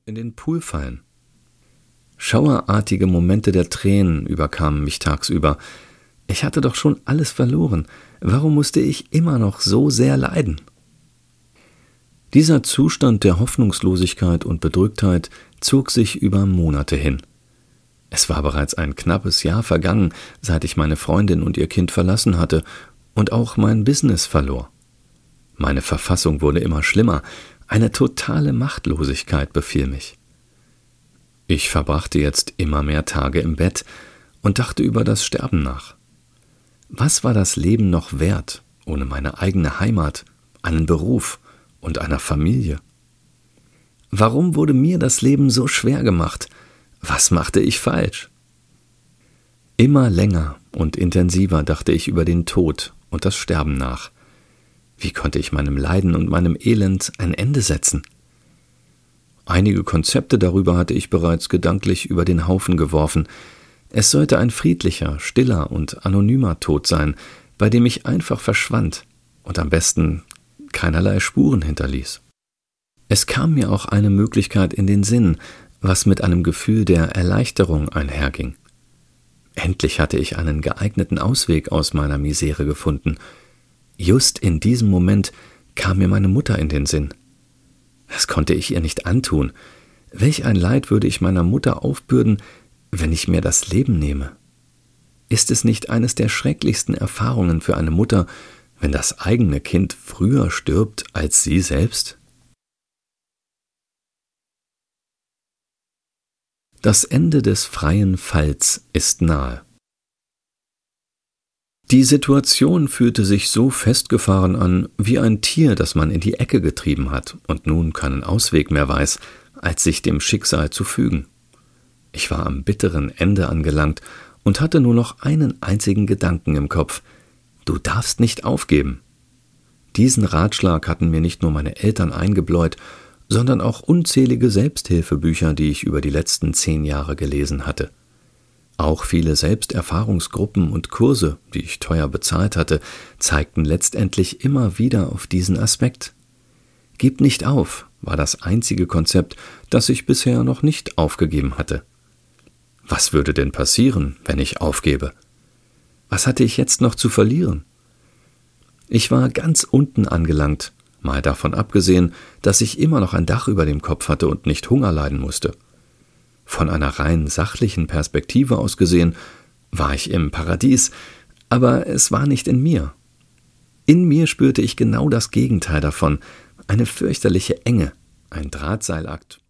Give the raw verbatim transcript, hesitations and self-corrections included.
in den Pool fallen. Schauerartige Momente der Tränen überkamen mich tagsüber. Ich hatte doch schon alles verloren. Warum musste ich immer noch so sehr leiden? Dieser Zustand der Hoffnungslosigkeit und Bedrücktheit zog sich über Monate hin. Es war bereits ein knappes Jahr vergangen, seit ich meine Freundin und ihr Kind verlassen hatte und auch mein Business verlor. Meine Verfassung wurde immer schlimmer, eine totale Machtlosigkeit befiel mich. Ich verbrachte jetzt immer mehr Tage im Bett und dachte über das Sterben nach. Was war das Leben noch wert, ohne meine eigene Heimat, einen Beruf und einer Familie? Warum wurde mir das Leben so schwer gemacht? Was machte ich falsch? Immer länger und intensiver dachte ich über den Tod und das Sterben nach. Wie konnte ich meinem Leiden und meinem Elend ein Ende setzen? Einige Konzepte darüber hatte ich bereits gedanklich über den Haufen geworfen. Es sollte ein friedlicher, stiller und anonymer Tod sein, bei dem ich einfach verschwand und am besten keinerlei Spuren hinterließ. Es kam mir auch eine Möglichkeit in den Sinn, was mit einem Gefühl der Erleichterung einherging. Endlich hatte ich einen geeigneten Ausweg aus meiner Misere gefunden. Just in diesem Moment kam mir meine Mutter in den Sinn. Das konnte ich ihr nicht antun. Welch ein Leid würde ich meiner Mutter aufbürden, wenn ich mir das Leben nehme? Ist es nicht eines der schrecklichsten Erfahrungen für eine Mutter, wenn das eigene Kind früher stirbt als sie selbst? Das Ende des freien Falls ist nahe. Die Situation fühlte sich so festgefahren an, wie ein Tier, das man in die Ecke getrieben hat und nun keinen Ausweg mehr weiß, als sich dem Schicksal zu fügen. Ich war am bitteren Ende angelangt und hatte nur noch einen einzigen Gedanken im Kopf: Du darfst nicht aufgeben. Diesen Ratschlag hatten mir nicht nur meine Eltern eingebläut, sondern auch unzählige Selbsthilfebücher, die ich über die letzten zehn Jahre gelesen hatte. Auch viele Selbsterfahrungsgruppen und Kurse, die ich teuer bezahlt hatte, zeigten letztendlich immer wieder auf diesen Aspekt. Gib nicht auf, war das einzige Konzept, das ich bisher noch nicht aufgegeben hatte. Was würde denn passieren, wenn ich aufgebe? Was hatte ich jetzt noch zu verlieren? Ich war ganz unten angelangt, mal davon abgesehen, dass ich immer noch ein Dach über dem Kopf hatte und nicht Hunger leiden musste. Von einer rein sachlichen Perspektive aus gesehen, war ich im Paradies, aber es war nicht in mir. In mir spürte ich genau das Gegenteil davon, eine fürchterliche Enge, ein Drahtseilakt